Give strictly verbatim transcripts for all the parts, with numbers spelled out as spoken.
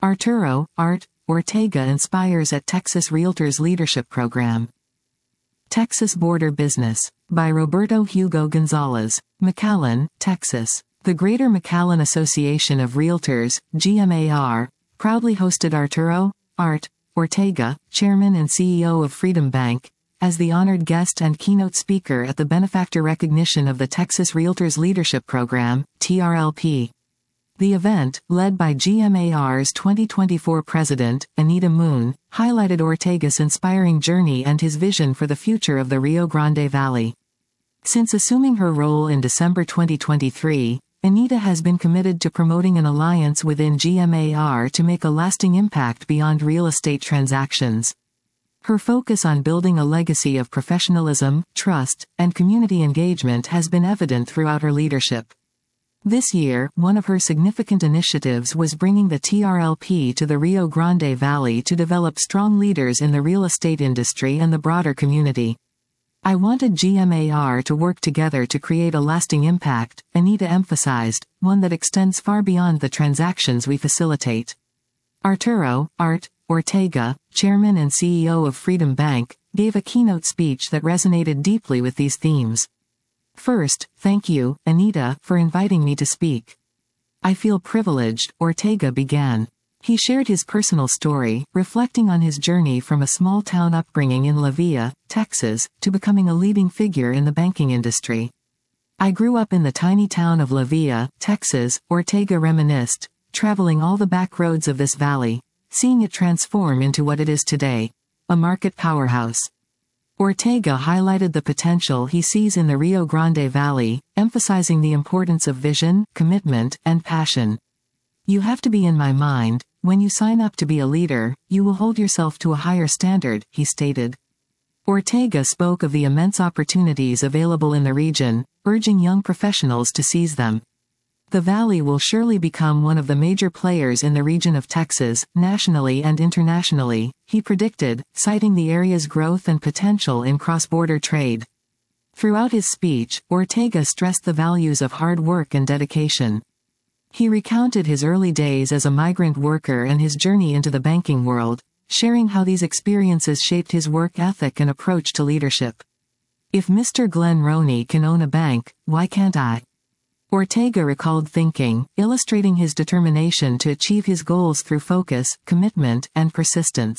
Arturo, Art, Ortega inspires at Texas Realtors Leadership Program. Texas Border Business. By Roberto Hugo Gonzalez. McAllen, Texas. The Greater McAllen Association of Realtors, G M A R, proudly hosted Arturo, Art, Ortega, Chairman and C E O of Freedom Bank, as the honored guest and keynote speaker at the benefactor recognition of the Texas Realtors Leadership Program, T R L P. The event, led by G M A R's twenty twenty-four president, Anita Moon, highlighted Ortega's inspiring journey and his vision for the future of the Rio Grande Valley. Since assuming her role in December twenty twenty-three, Anita has been committed to promoting an alliance within G M A R to make a lasting impact beyond real estate transactions. Her focus on building a legacy of professionalism, trust, and community engagement has been evident throughout her leadership. This year, one of her significant initiatives was bringing the T R L P to the Rio Grande Valley to develop strong leaders in the real estate industry and the broader community. I wanted G M A R to work together to create a lasting impact, Anita emphasized, one that extends far beyond the transactions we facilitate. Arturo, Art, Ortega, Chairman and C E O of Freedom Bank, gave a keynote speech that resonated deeply with these themes. First, thank you, Anita, for inviting me to speak. I feel privileged, Ortega began. He shared his personal story, reflecting on his journey from a small-town upbringing in La Villa, Texas, to becoming a leading figure in the banking industry. I grew up in the tiny town of La Villa, Texas, Ortega reminisced, traveling all the back roads of this valley, seeing it transform into what it is today, a market powerhouse. Ortega highlighted the potential he sees in the Rio Grande Valley, emphasizing the importance of vision, commitment, and passion. You have to be in my mind. When you sign up to be a leader, you will hold yourself to a higher standard, he stated. Ortega spoke of the immense opportunities available in the region, urging young professionals to seize them. The valley will surely become one of the major players in the region of Texas, nationally and internationally, he predicted, citing the area's growth and potential in cross-border trade. Throughout his speech, Ortega stressed the values of hard work and dedication. He recounted his early days as a migrant worker and his journey into the banking world, sharing how these experiences shaped his work ethic and approach to leadership. If Mister Glenn Roney can own a bank, why can't I? Ortega recalled thinking, illustrating his determination to achieve his goals through focus, commitment, and persistence.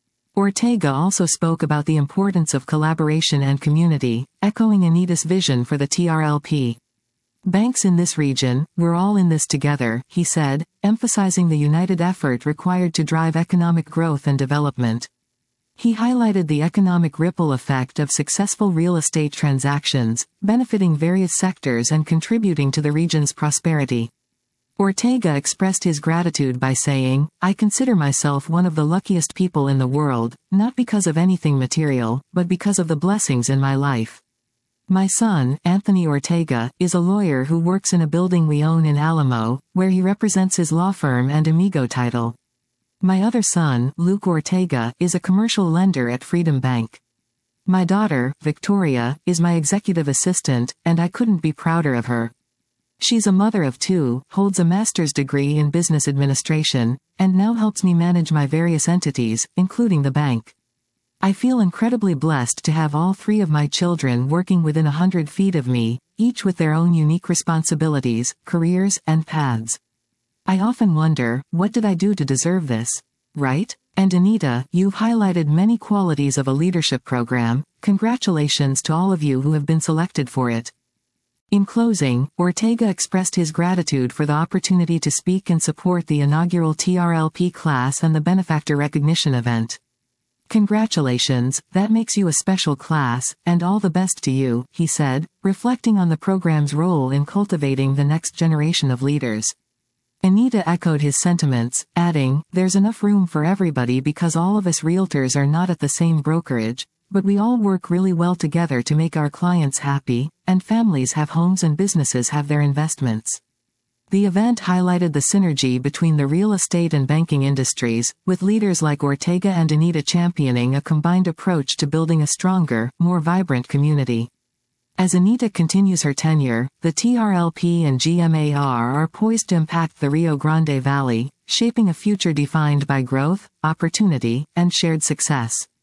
Ortega also spoke about the importance of collaboration and community, echoing Anita's vision for the T R L P. Banks in this region, we're all in this together, he said, emphasizing the united effort required to drive economic growth and development. He highlighted the economic ripple effect of successful real estate transactions, benefiting various sectors and contributing to the region's prosperity. Ortega expressed his gratitude by saying, I consider myself one of the luckiest people in the world, not because of anything material, but because of the blessings in my life. My son, Anthony Ortega, is a lawyer who works in a building we own in Alamo, where he represents his law firm and amigo title. My other son, Luke Ortega, is a commercial lender at Freedom Bank. My daughter, Victoria, is my executive assistant, and I couldn't be prouder of her. She's a mother of two, holds a master's degree in business administration, and now helps me manage my various entities, including the bank. I feel incredibly blessed to have all three of my children working within a hundred feet of me, each with their own unique responsibilities, careers, and paths. I often wonder, what did I do to deserve this? Right? And Anita, you've highlighted many qualities of a leadership program. Congratulations to all of you who have been selected for it. In closing, Ortega expressed his gratitude for the opportunity to speak and support the inaugural T R L P class and the benefactor recognition event. Congratulations, that makes you a special class, and all the best to you, he said, reflecting on the program's role in cultivating the next generation of leaders. Anita echoed his sentiments, adding, there's enough room for everybody because all of us realtors are not at the same brokerage, but we all work really well together to make our clients happy, and families have homes and businesses have their investments. The event highlighted the synergy between the real estate and banking industries, with leaders like Ortega and Anita championing a combined approach to building a stronger, more vibrant community. As Anita continues her tenure, the T R L P and G M A R are poised to impact the Rio Grande Valley, shaping a future defined by growth, opportunity, and shared success.